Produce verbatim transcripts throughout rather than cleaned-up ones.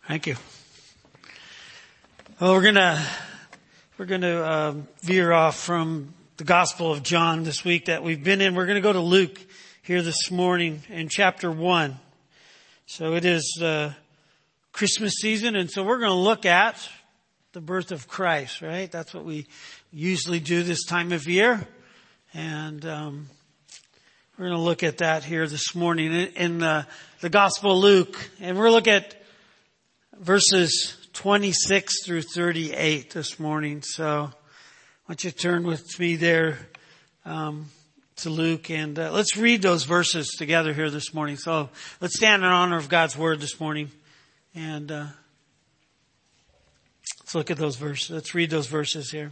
Thank you. Well, we're gonna we're gonna uh, veer off from the Gospel of John this week that we've been in. We're gonna go to Luke here this morning in chapter one. So it is uh, Christmas season, and so we're gonna look at the birth of Christ. Right? That's what we usually do this time of year, and um, we're gonna look at that here this morning in, in uh, the Gospel of Luke, and we're gonna look at verses twenty-six through thirty-eight this morning. So why don't you turn with me there um, to Luke, and uh, let's read those verses together here this morning. So let's stand in honor of God's word this morning, and uh, let's look at those verses. Let's read those verses here.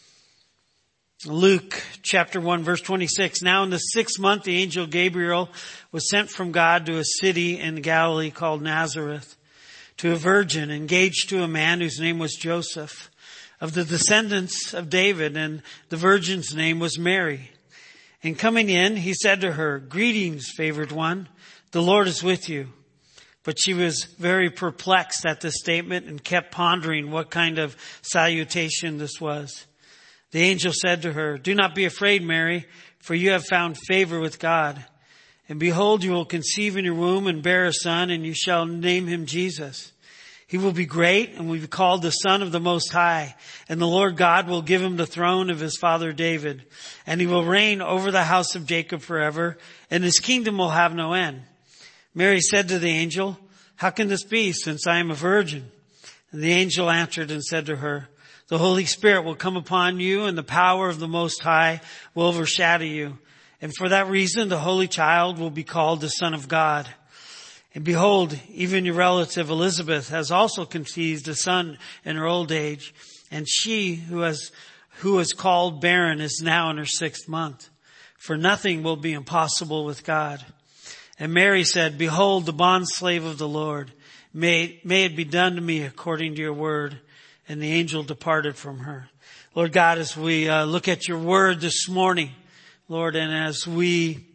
Luke chapter one, verse twenty-six. Now in the sixth month, the angel Gabriel was sent from God to a city in Galilee called Nazareth, to a virgin engaged to a man whose name was Joseph, of the descendants of David, and the virgin's name was Mary. And coming in, he said to her, "Greetings, favored one, the Lord is with you." But she was very perplexed at this statement and kept pondering what kind of salutation this was. The angel said to her, "Do not be afraid, Mary, for you have found favor with God. And behold, you will conceive in your womb and bear a son, and you shall name him Jesus. He will be great and will be called the Son of the Most High. And the Lord God will give him the throne of his father David. And he will reign over the house of Jacob forever, and his kingdom will have no end." Mary said to the angel, "How can this be, since I am a virgin?" And the angel answered and said to her, "The Holy Spirit will come upon you, and the power of the Most High will overshadow you. And for that reason, the Holy Child will be called the Son of God. And behold, even your relative Elizabeth has also conceived a son in her old age. And she who has, who is called barren is now in her sixth month. For nothing will be impossible with God." And Mary said, "Behold, the bondslave of the Lord. May, may it be done to me according to your word." And the angel departed from her. Lord God, as we uh, look at your word this morning, Lord, and as we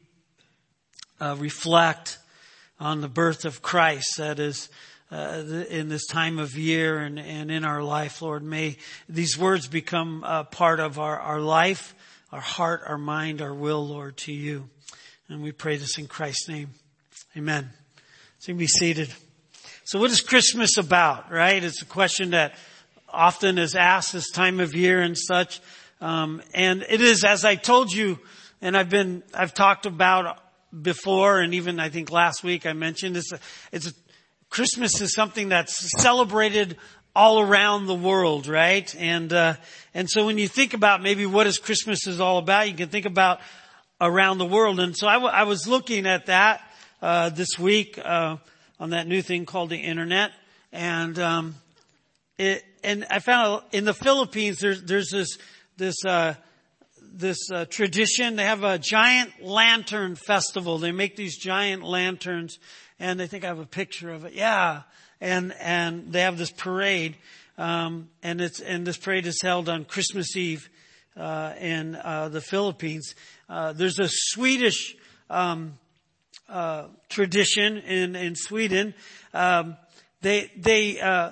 uh, reflect on the birth of Christ that is uh, in this time of year and, and in our life, Lord, may these words become a part of our, our life, our heart, our mind, our will, Lord, to you. And we pray this in Christ's name. Amen. So you can be seated. So what is Christmas about, right? It's a question that often is asked this time of year and such. Um, and it is, as I told you, and I've been, I've talked about before, and even I think last week I mentioned it's, a, it's a, Christmas is something that's celebrated all around the world, right? And, uh, and so when you think about maybe what is Christmas is all about, you can think about around the world. And so I, w- I was looking at that, uh, this week, uh, on that new thing called the internet. And, um, it, and I found in the Philippines, there's, there's this, this, uh, this uh, tradition. They have a giant lantern festival. They make these giant lanterns, and I think I have a picture of it. Yeah. And, and they have this parade. Um, and it's, and this parade is held on Christmas Eve, uh, in, uh, the Philippines. Uh, there's a Swedish, um, uh, tradition in, in Sweden. Um, they, they, uh,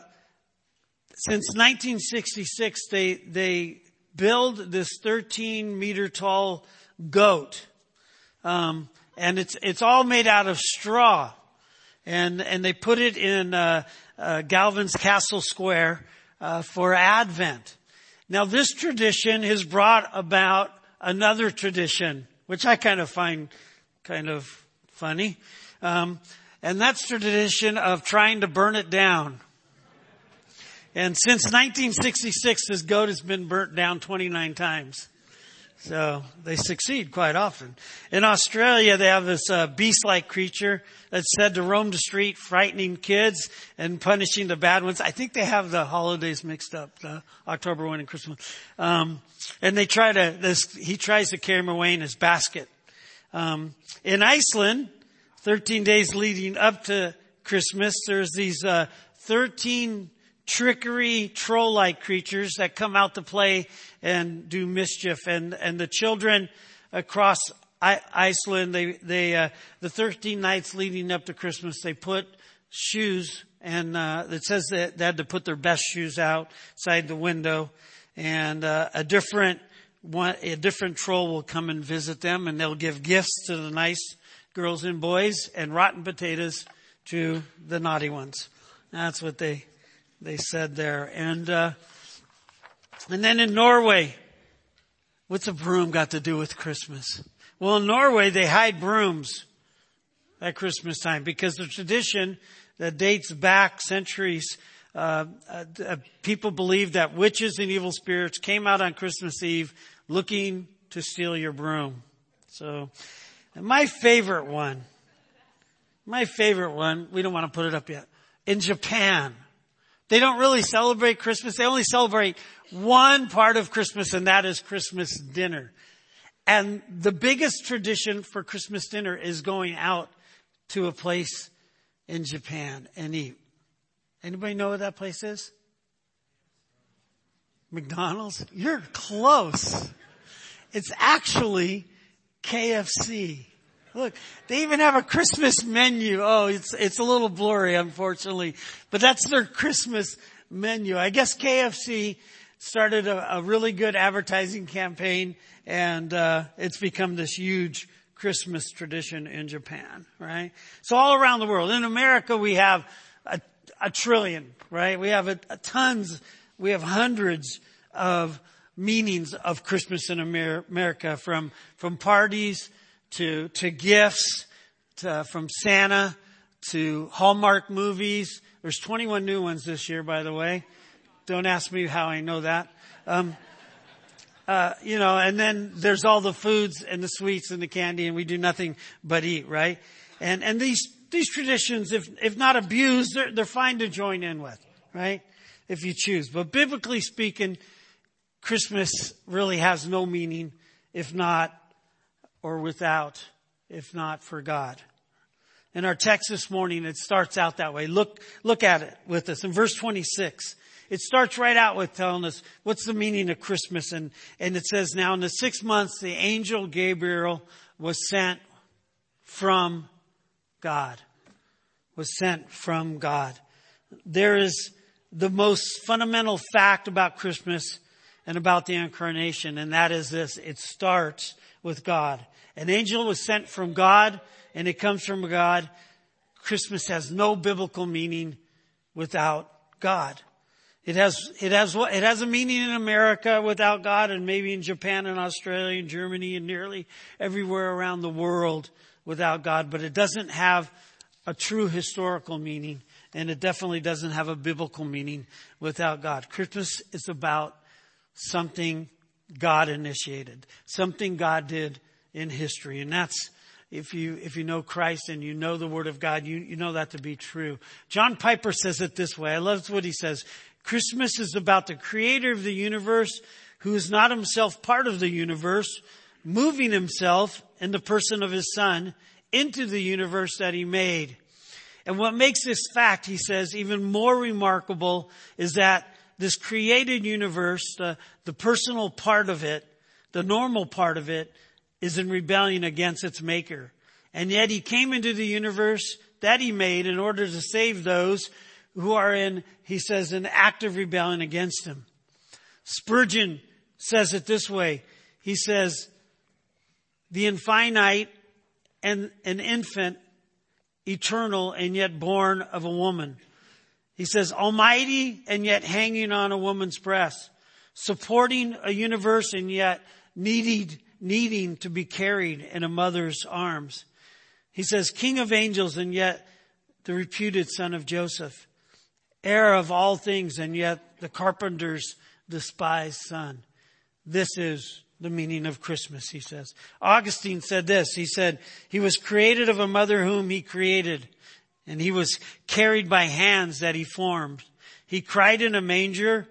since nineteen sixty-six, they, they, build this thirteen meter tall goat. Um, and it's, it's all made out of straw. And, and they put it in, uh, uh, Galvin's Castle Square, uh, for Advent. Now this tradition has brought about another tradition, which I kind of find kind of funny. Um, and that's the tradition of trying to burn it down. And since nineteen sixty-six, this goat has been burnt down twenty-nine times. So they succeed quite often. In Australia, they have this uh, beast-like creature that's said to roam the street, frightening kids and punishing the bad ones. I think they have the holidays mixed up, the October one and Christmas. Um, and they try to, this, he tries to carry him away in his basket. Um, in Iceland, thirteen days leading up to Christmas, there's these uh, thirteen trickery troll-like creatures that come out to play and do mischief. And, and the children across I- Iceland, they, they, uh, the thirteen nights leading up to Christmas, they put shoes, and uh, it says that they had to put their best shoes outside the window, and uh, a different one, a different troll will come and visit them, and they'll give gifts to the nice girls and boys, and rotten potatoes to the naughty ones. That's what they they said there, and uh, and then in Norway, what's a broom got to do with Christmas? Well, in Norway they hide brooms at Christmas time because the tradition that dates back centuries. Uh, uh, people believe that witches and evil spirits came out on Christmas Eve looking to steal your broom. So, and my favorite one, my favorite one, we don't want to put it up yet. In Japan, they don't really celebrate Christmas. They only celebrate one part of Christmas, and that is Christmas dinner. And the biggest tradition for Christmas dinner is going out to a place in Japan and eat. Anybody know what that place is? McDonald's? You're close. It's actually K F C. Look, they even have a Christmas menu. Oh, it's it's a little blurry, unfortunately. But that's their Christmas menu. I guess K F C started a, a really good advertising campaign, and uh it's become this huge Christmas tradition in Japan, right? So all around the world. In America, we have a A trillion, right? We have a, a tons, we have hundreds of meanings of Christmas in Amer- America, from, from parties to, to gifts, to, from Santa to Hallmark movies. There's twenty-one new ones this year, by the way. Don't ask me how I know that. Um, uh, you know, and then there's all the foods and the sweets and the candy, and we do nothing but eat, right? And, and these These traditions, if if not abused, they're, they're fine to join in with, right? If you choose. But biblically speaking, Christmas really has no meaning if not, or without, if not for God. In our text this morning, it starts out that way. Look, look at it with us. In verse twenty-six, it starts right out with telling us what's the meaning of Christmas. And, and it says, now in the six months, the angel Gabriel was sent from God, was sent from God. There is the most fundamental fact about Christmas and about the incarnation, and that is this: it starts with God. An angel was sent from God, and it comes from God. Christmas has no biblical meaning without God. It has, it has, it has a meaning in America without God, and maybe in Japan and Australia and Germany and nearly everywhere around the world without God, but it doesn't have a true historical meaning, and it definitely doesn't have a biblical meaning without God. Christmas is about something God initiated, something God did in history, and that's, if you if you know Christ and you know the Word of God, you, you know that to be true. John Piper says it this way. I love what he says. Christmas is about the creator of the universe, who is not himself part of the universe, moving himself in the person of his Son into the universe that he made. And what makes this fact, he says, even more remarkable is that this created universe, the, the personal part of it, the normal part of it, is in rebellion against its maker. And yet he came into the universe that he made in order to save those who are in, he says, in active rebellion against him. Spurgeon says it this way. He says, the infinite and an infant, eternal and yet born of a woman. He says, almighty and yet hanging on a woman's breast, supporting a universe and yet needed, needing to be carried in a mother's arms. He says, king of angels and yet the reputed son of Joseph, heir of all things and yet the carpenter's despised son. This is the meaning of Christmas, he says. Augustine said this. He said, he was created of a mother whom he created, and he was carried by hands that he formed. He cried in a manger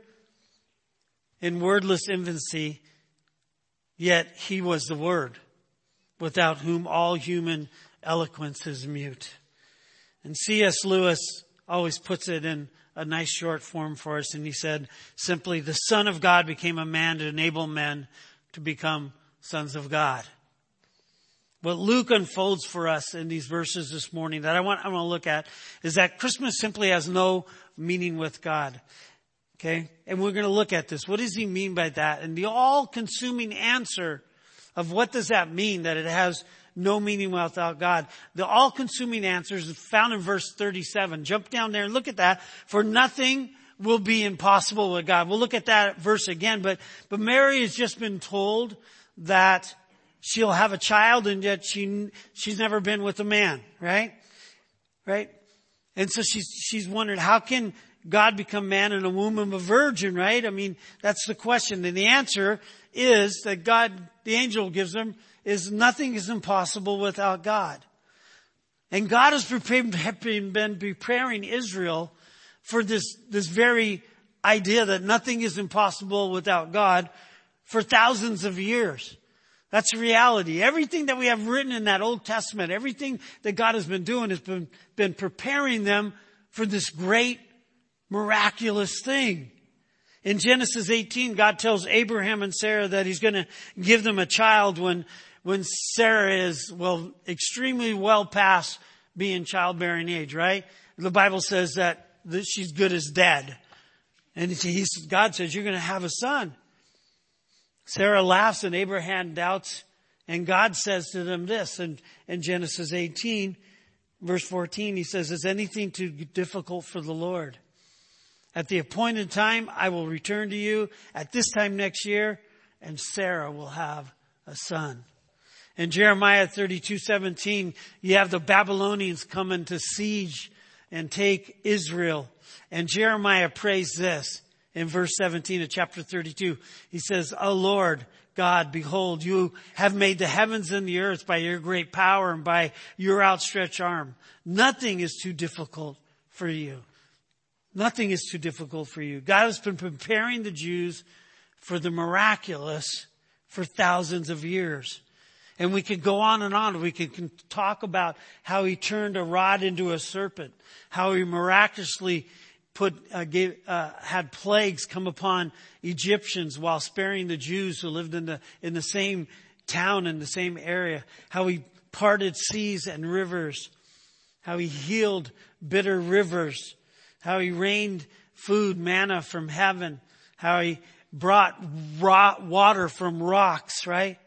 in wordless infancy, yet he was the Word, without whom all human eloquence is mute. And C S Lewis always puts it in a nice short form for us, and he said simply, the Son of God became a man to enable men to become sons of God. what Luke unfolds for us in these verses this morning that I want, I want to look at is that Christmas simply has no meaning with God. Okay? And we're going to look at this. What does he mean by that? And the all-consuming answer of what does that mean, that it has no meaning without God. The all-consuming answer is found in verse thirty-seven. Jump down there and look at that. For nothing will be impossible with God. We'll look at that verse again, but, but Mary has just been told that she'll have a child and yet she, she's never been with a man, right? Right? And so she's, she's wondered, how can God become man in a womb of a virgin, right? I mean, that's the question. And the answer is that God, the angel gives them, is nothing is impossible without God. And God has prepared, been preparing Israel for this, this very idea that nothing is impossible without God for thousands of years. That's reality. Everything that we have written in that Old Testament, everything that God has been doing has been, been preparing them for this great miraculous thing. In Genesis eighteen, God tells Abraham and Sarah that he's going to give them a child when, when Sarah is, well, extremely well past being childbearing age, right? The Bible says that that she's good as dead. And he, God says, you're going to have a son. Sarah laughs and Abraham doubts. And God says to them this in, in Genesis eighteen, verse fourteen, he says, is anything too difficult for the Lord? At the appointed time, I will return to you at this time next year, and Sarah will have a son. In Jeremiah thirty-two seventeen, you have the Babylonians coming to siege and take Israel. And Jeremiah prays this in verse seventeen of chapter thirty-two. He says, O Lord God, behold, you have made the heavens and the earth by your great power and by your outstretched arm. Nothing is too difficult for you. Nothing is too difficult for you. God has been preparing the Jews for the miraculous for thousands of years. And we could go on and on. We could talk about how he turned a rod into a serpent, how he miraculously put, uh, gave, uh, had plagues come upon Egyptians while sparing the Jews who lived in the, in the same town, in the same area, how he parted seas and rivers, how he healed bitter rivers, how he rained food, manna from heaven, how he brought raw water from rocks, right?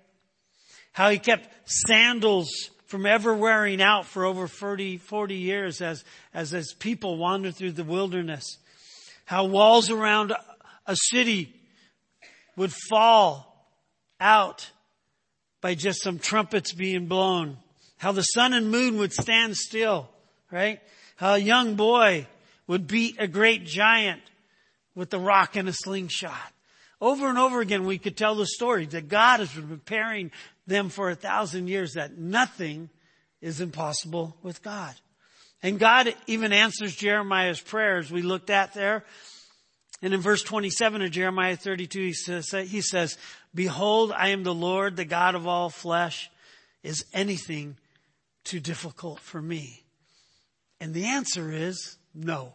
How he kept sandals from ever wearing out for over forty, forty years as, as his people wandered through the wilderness. How walls around a city would fall out by just some trumpets being blown. How the sun and moon would stand still, right? How a young boy would beat a great giant with a rock and a slingshot. Over and over again, we could tell the story that God has been preparing them for a thousand years, that nothing is impossible with God. And God even answers Jeremiah's prayers we looked at there. And in verse twenty-seven of Jeremiah thirty-two, he says, he says, behold, I am the Lord, the God of all flesh. Is anything too difficult for me? And the answer is no.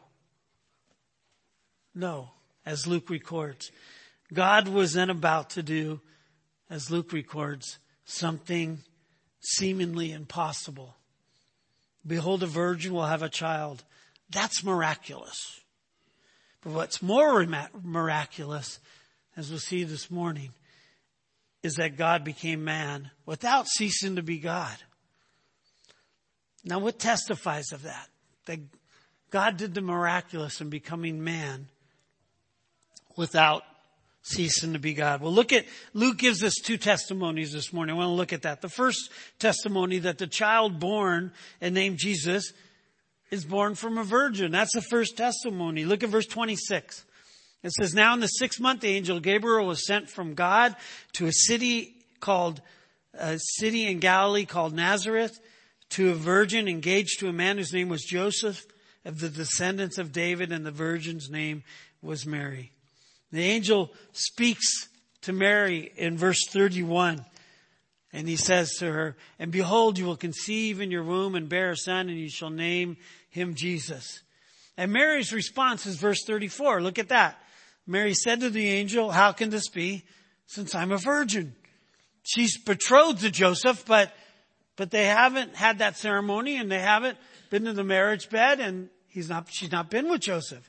No, as Luke records. God was then about to do, as Luke records, something seemingly impossible. Behold, a virgin will have a child. That's miraculous. But what's more miraculous, as we'll see this morning, is that God became man without ceasing to be God. Now, what testifies of that? That God did the miraculous in becoming man without ceasing to be God. Well, look at, Luke gives us two testimonies this morning. I want to look at that. The first testimony, that the child born and named Jesus is born from a virgin. That's the first testimony. Look at verse twenty-six. It says, now in the sixth month, the angel Gabriel was sent from God to a city called, a city in Galilee called Nazareth, to a virgin engaged to a man whose name was Joseph, of the descendants of David, and the virgin's name was Mary. The angel speaks to Mary in verse thirty-one. And he says to her, and behold, you will conceive in your womb and bear a son, and you shall name him Jesus. And Mary's response is verse thirty-four. Look at that. Mary said to the angel, how can this be, since I'm a virgin? She's betrothed to Joseph, but but they haven't had that ceremony and they haven't been to the marriage bed, and he's not, she's not been with Joseph.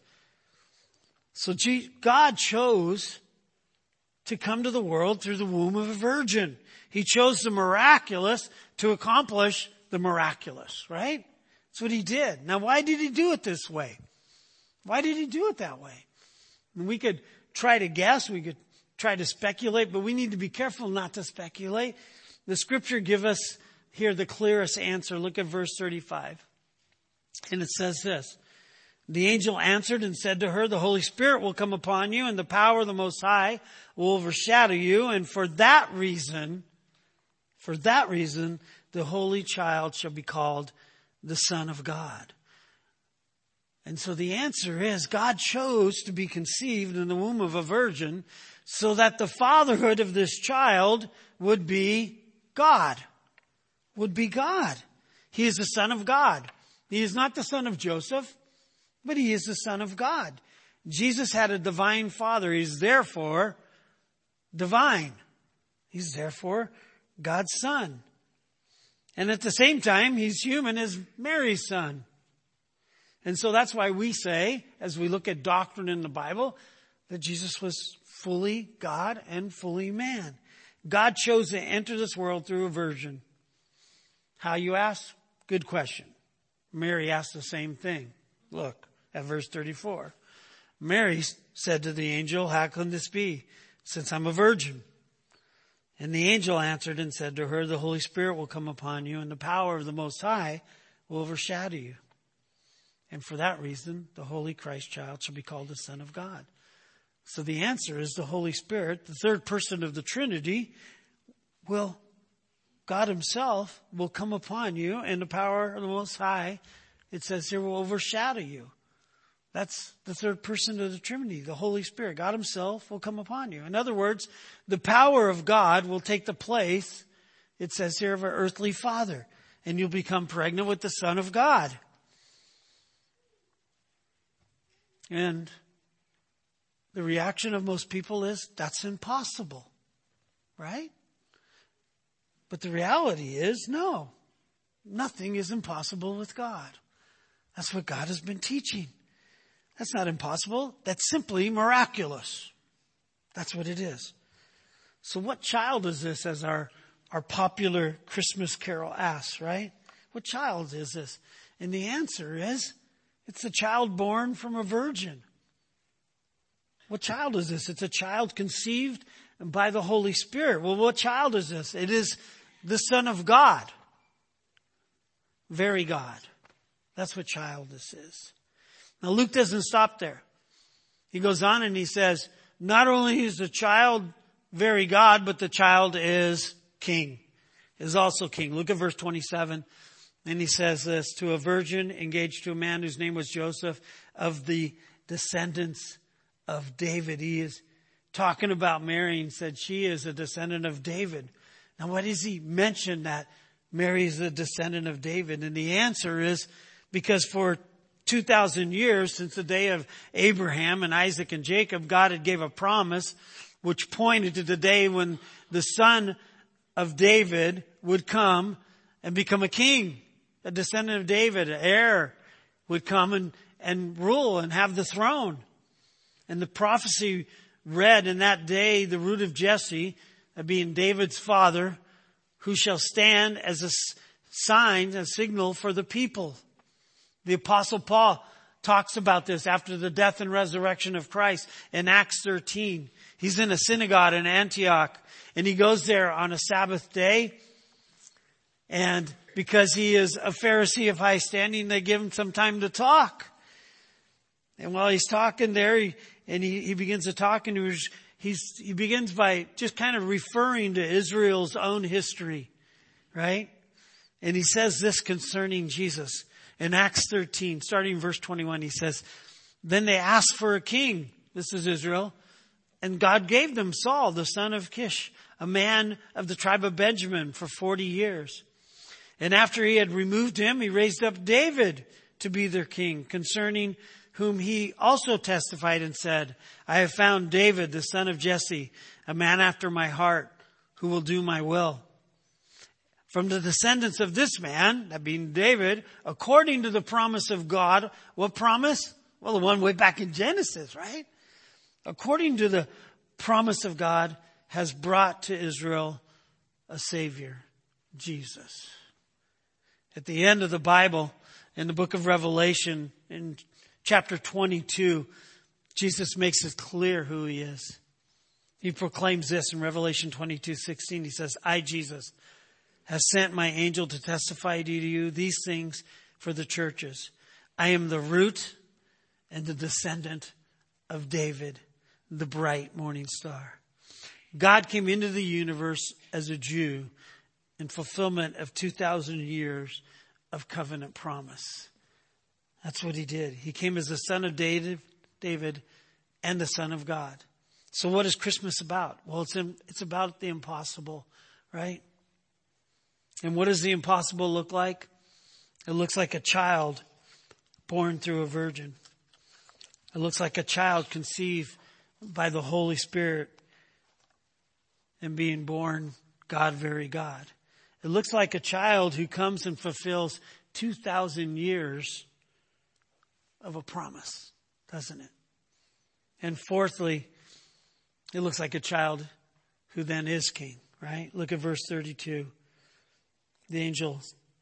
So God chose to come to the world through the womb of a virgin. He chose the miraculous to accomplish the miraculous, right? That's what he did. Now, why did he do it this way? Why did he do it that way? And we could try to guess, we could try to speculate, but we need to be careful not to speculate. The scripture gives us here the clearest answer. Look at verse thirty-five. And it says this: the angel answered and said to her, the Holy Spirit will come upon you, and the power of the Most High will overshadow you. And for that reason, for that reason, the Holy Child shall be called the Son of God. And so the answer is, God chose to be conceived in the womb of a virgin so that the fatherhood of this child would be God. Would be God. He is the Son of God. He is not the son of Joseph, but he is the Son of God. Jesus had a divine father. He's therefore divine. He's therefore God's son. And at the same time, he's human as Mary's son. And so that's why we say, as we look at doctrine in the Bible, that Jesus was fully God and fully man. God chose to enter this world through a virgin. How, you ask? Good question. Mary asked the same thing. Look at verse thirty-four. Mary said to the angel, how can this be, since I'm a virgin? And the angel answered and said to her, the Holy Spirit will come upon you, and the power of the Most High will overshadow you. And for that reason, the Holy Christ child shall be called the Son of God. So the answer is the Holy Spirit, the third person of the Trinity, will, God himself will come upon you, and the power of the Most High, it says here, will overshadow you. That's the third person of the Trinity, the Holy Spirit. God himself will come upon you. In other words, the power of God will take the place, it says here, of an earthly father, and you'll become pregnant with the Son of God. And the reaction of most people is, that's impossible, right? But the reality is, no, nothing is impossible with God. That's what God has been teaching. That's not impossible. That's simply miraculous. That's what it is. So what child is this, as our, our popular Christmas carol asks, right? What child is this? And the answer is, it's a child born from a virgin. What child is this? It's a child conceived by the Holy Spirit. Well, what child is this? It is the Son of God. Very God. That's what child this is. Now, Luke doesn't stop there. He goes on and he says, not only is the child very God, but the child is king, is also king. Look at verse twenty-seven. And he says this, to a virgin engaged to a man whose name was Joseph, of the descendants of David. He is talking about Mary and said she is a descendant of David. Now, why does he mention that Mary is a descendant of David? And the answer is because for two thousand years, since the day of Abraham and Isaac and Jacob, God had gave a promise which pointed to the day when the son of David would come and become a king. A descendant of David, an heir, would come and, and rule and have the throne. And the prophecy read in that day, the root of Jesse, being David's father, who shall stand as a sign, a signal for the people. The Apostle Paul talks about this after the death and resurrection of Christ in Acts thirteen. He's in a synagogue in Antioch, and he goes there on a Sabbath day. And because he is a Pharisee of high standing, they give him some time to talk. And while he's talking there, he, and he, he begins to talk, and he, was, he's, he begins by just kind of referring to Israel's own history, right? And he says this concerning Jesus. In Acts thirteen, starting verse twenty-one, he says, then they asked for a king. This is Israel. And God gave them Saul, the son of Kish, a man of the tribe of Benjamin, for forty years. And after he had removed him, he raised up David to be their king, concerning whom he also testified and said, I have found David, the son of Jesse, a man after my heart, who will do my will. from the descendants of this man, that being David, according to the promise of God. What promise? Well, the one way back in Genesis, right? According to the promise of God, has brought to Israel a Savior, Jesus. At the end of the Bible, in the book of Revelation, in chapter twenty-two, Jesus makes it clear who he is. He proclaims this in Revelation twenty-two sixteen. He says, I, Jesus, have sent my angel to testify to you these things for the churches. I am the root and the descendant of David, the bright morning star. God came into the universe as a Jew in fulfillment of two thousand years of covenant promise. That's what he did. He came as the son of David, David and the Son of God. So what is Christmas about? Well, it's in, it's about the impossible, right? And what does the impossible look like? It looks like a child born through a virgin. It looks like a child conceived by the Holy Spirit and being born God, very God. It looks like a child who comes and fulfills two thousand years of a promise, doesn't it? And fourthly, it looks like a child who then is king, right? Look at verse thirty-two. The angel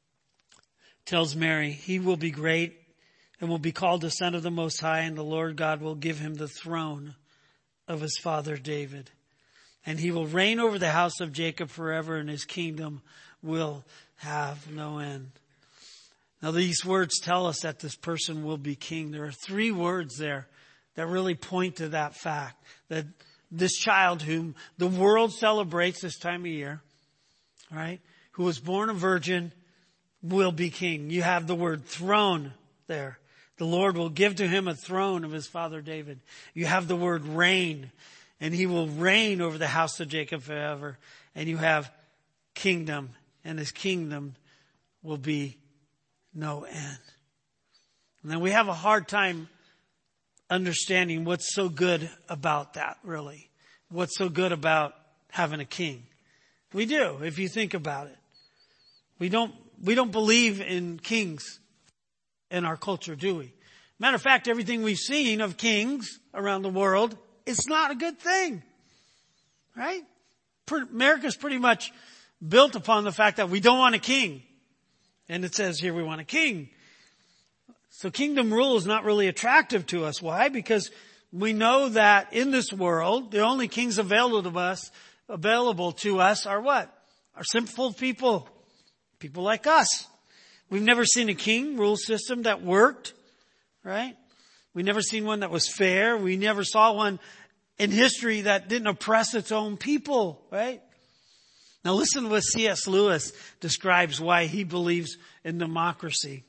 tells Mary, he will be great and will be called the Son of the Most High, and the Lord God will give him the throne of his father David. And he will reign over the house of Jacob forever, and his kingdom will have no end. Now these words tell us that this person will be king. There are three words there that really point to that fact, that this child whom the world celebrates this time of year, right, who was born a virgin, will be king. You have the word throne there. The Lord will give to him a throne of his father David. You have the word reign, and he will reign over the house of Jacob forever. And you have kingdom, and his kingdom will be no end. Now we have a hard time understanding what's so good about that, really. What's so good about having a king? We do, if you think about it. We don't, we don't believe in kings in our culture, do we? Matter of fact, everything we've seen of kings around the world, it's not a good thing. Right? America's pretty much built upon the fact that we don't want a king. And it says here we want a king. So kingdom rule is not really attractive to us. Why? Because we know that in this world, the only kings available to us, available to us are what? Are sinful people. People like us. We've never seen a king rule system that worked, right? We never seen one that was fair. We never saw one in history that didn't oppress its own people, right? Now listen to what C S Lewis describes why he believes in democracy.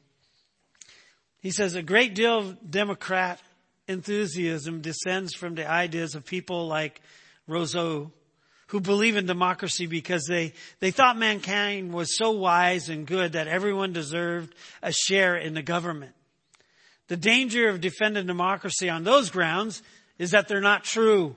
He says, a great deal of Democrat enthusiasm descends from the ideas of people like Rousseau, who believe in democracy because they, they thought mankind was so wise and good that everyone deserved a share in the government. The danger of defending democracy on those grounds is that they're not true.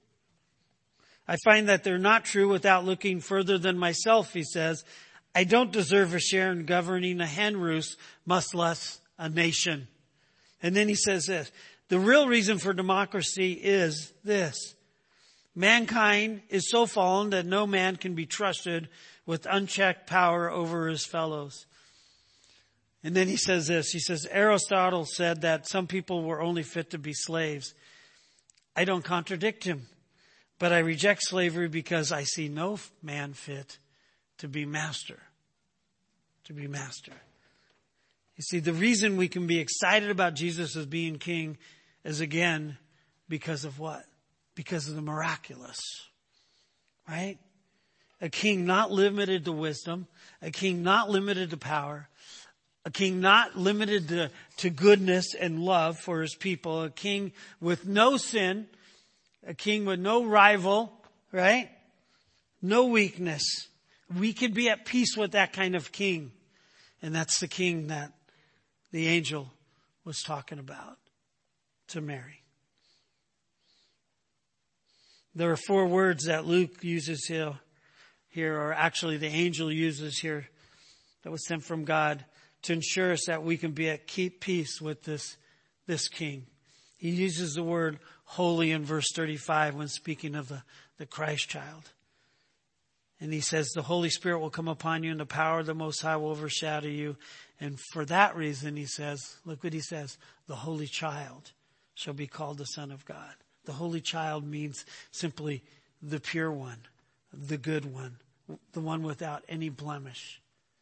I find that they're not true without looking further than myself, he says. I don't deserve a share in governing a hen roost, much less a nation. And then he says this, the real reason for democracy is this. Mankind is so fallen that no man can be trusted with unchecked power over his fellows. And then he says this, he says, Aristotle said that some people were only fit to be slaves. I don't contradict him, but I reject slavery because I see no man fit to be master, to be master. You see, the reason we can be excited about Jesus as being king is again because of what? Because of the miraculous, right? A king not limited to wisdom, a king not limited to power, a king not limited to, to goodness and love for his people, a king with no sin, a king with no rival, right? No weakness. We can be at peace with that kind of king. And that's the king that the angel was talking about to Mary. There are four words that Luke uses here. here, or actually the angel uses here that was sent from God to ensure us that we can be at peace with this, this king. He uses the word holy in verse thirty-five when speaking of the, the Christ child. And he says, the Holy Spirit will come upon you and the power of the Most High will overshadow you. And for that reason, he says, look what he says, the Holy Child shall be called the Son of God. The Holy Child means simply the pure one, the good one, the one without any blemish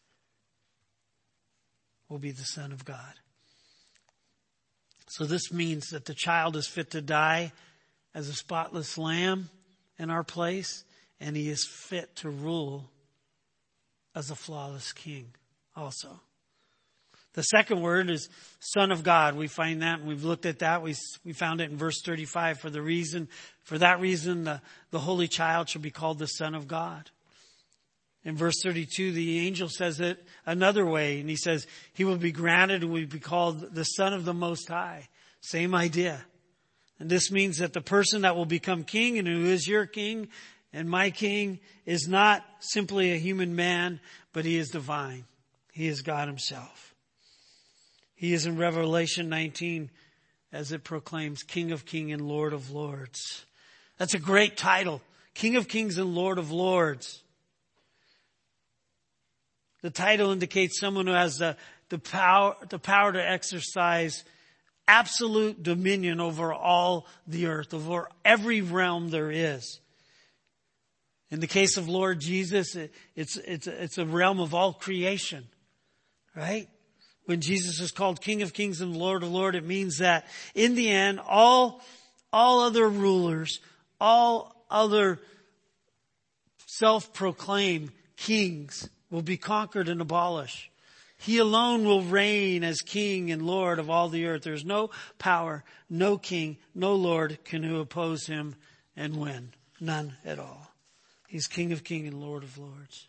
will be the Son of God. So this means that the child is fit to die as a spotless lamb in our place, and he is fit to rule as a flawless king also. The second word is Son of God. We find that, and we've looked at that. We we found it in verse thirty-five. For the reason, for that reason, the, the Holy Child shall be called the Son of God. In verse thirty-two, the angel says it another way, and he says, he will be granted and will be called the Son of the Most High. Same idea. And this means that the person that will become king and who is your king and my king is not simply a human man, but he is divine. He is God himself. He is in Revelation nineteen, as it proclaims, King of Kings and Lord of Lords. That's a great title. King of Kings and Lord of Lords. The title indicates someone who has the, the power, the power to exercise absolute dominion over all the earth, over every realm there is. In the case of Lord Jesus, it, it's, it's, it's a realm of all creation, right? When Jesus is called King of Kings and Lord of Lords, it means that in the end, all, all other rulers, all other self-proclaimed kings will be conquered and abolished. He alone will reign as King and Lord of all the earth. There's no power, no king, no Lord can oppose him and win. None at all. He's King of Kings and Lord of Lords.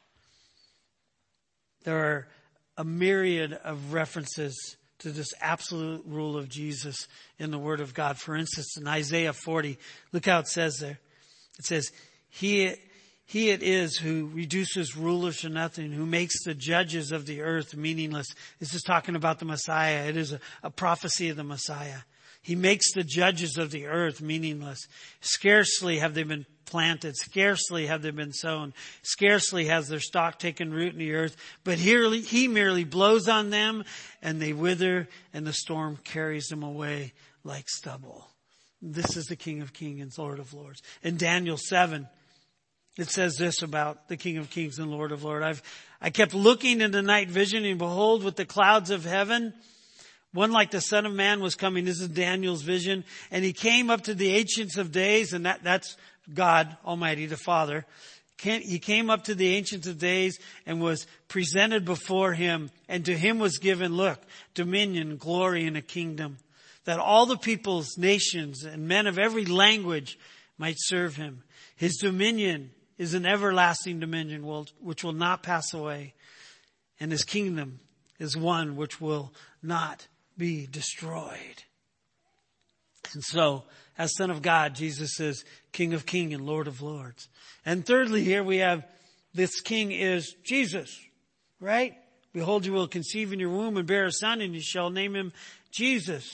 There are a myriad of references to this absolute rule of Jesus in the Word of God. For instance, in Isaiah forty, look how it says there. It says, He, he it is who reduces rulers to nothing, who makes the judges of the earth meaningless. This is talking about the Messiah. It is a, a prophecy of the Messiah. He makes the judges of the earth meaningless. Scarcely have they been planted. Scarcely have they been sown. Scarcely has their stalk taken root in the earth. But here he merely blows on them and they wither and the storm carries them away like stubble. This is the King of Kings and Lord of Lords. In Daniel seven, it says this about the King of Kings and Lord of Lords. I've, I kept looking in the night vision, and behold, with the clouds of heaven, one like the Son of Man was coming. This is Daniel's vision. And he came up to the Ancients of Days, and that, that's God Almighty, the Father. He came up to the Ancients of Days and was presented before him. And to him was given, look, dominion, glory, and a kingdom, that all the peoples, nations, and men of every language might serve him. His dominion is an everlasting dominion which will not pass away. And his kingdom is one which will not be destroyed. And so, as Son of God, Jesus is King of Kings and Lord of Lords. And thirdly, here we have this King is Jesus, right? Behold, you will conceive in your womb and bear a son, and you shall name him Jesus.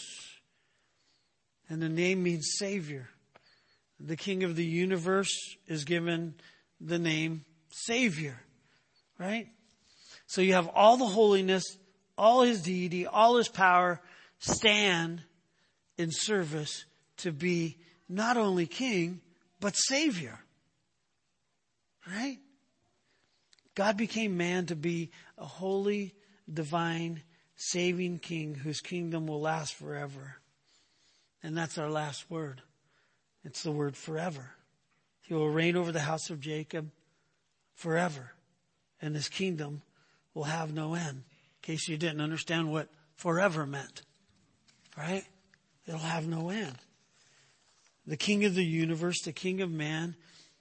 And the name means Savior. The King of the universe is given the name Savior, right? So you have all the holiness, all his deity, all his power stand in service to be not only King, but Savior, right? God became man to be a holy, divine, saving King whose kingdom will last forever. And that's our last word. It's the word forever. He will reign over the house of Jacob forever. And his kingdom will have no end. In case you didn't understand what forever meant. Right? It'll have no end. The King of the universe, the King of man,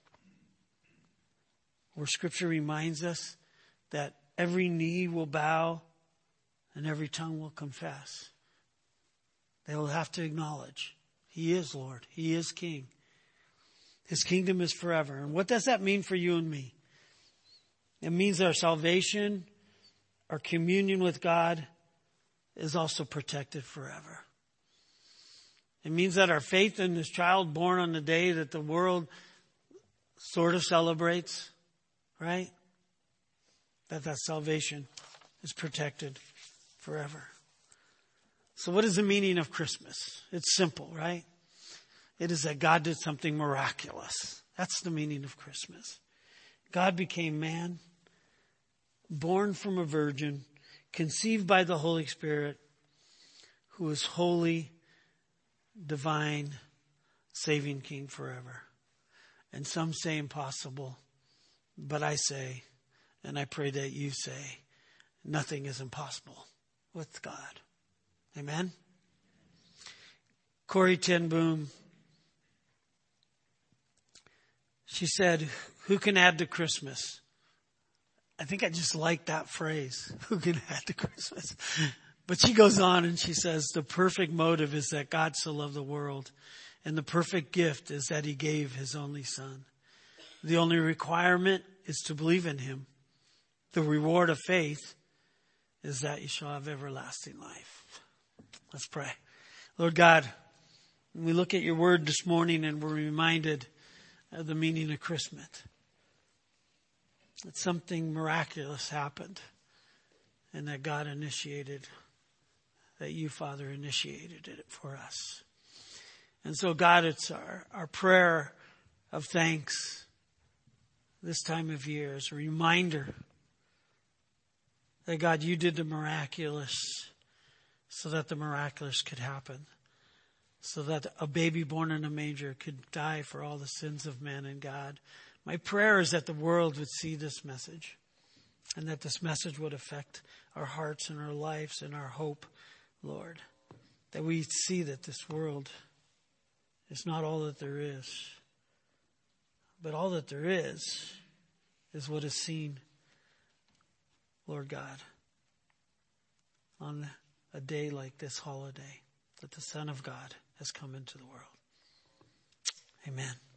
where Scripture reminds us that every knee will bow and every tongue will confess. They will have to acknowledge he is Lord. He is King. His kingdom is forever. And what does that mean for you and me? It means our salvation, our communion with God is also protected forever. It means that our faith in this child born on the day that the world sort of celebrates, right? That that salvation is protected forever. So what is the meaning of Christmas? It's simple, right? It is that God did something miraculous. That's the meaning of Christmas. God became man, born from a virgin, conceived by the Holy Spirit, who is holy, divine, saving King forever. And some say impossible, but I say, and I pray that you say, nothing is impossible with God. Amen? Corrie ten Boom, she said, who can add to Christmas? I think I just like that phrase, who can add to Christmas? But she goes on and she says, the perfect motive is that God so loved the world, and the perfect gift is that he gave his only son. The only requirement is to believe in him. The reward of faith is that you shall have everlasting life. Let's pray. Lord God, when we look at your word this morning and we're reminded of the meaning of Christmas, that something miraculous happened and that God initiated, that you, Father, initiated it for us. And so, God, it's our, our prayer of thanks this time of year as a reminder that, God, you did the miraculous so that the miraculous could happen, so that a baby born in a manger could die for all the sins of man. And God, my prayer is that the world would see this message and that this message would affect our hearts and our lives and our hope, Lord, that we see that this world is not all that there is, but all that there is is what is seen, Lord God, on a day like this holiday, that the Son of God has come into the world. Amen.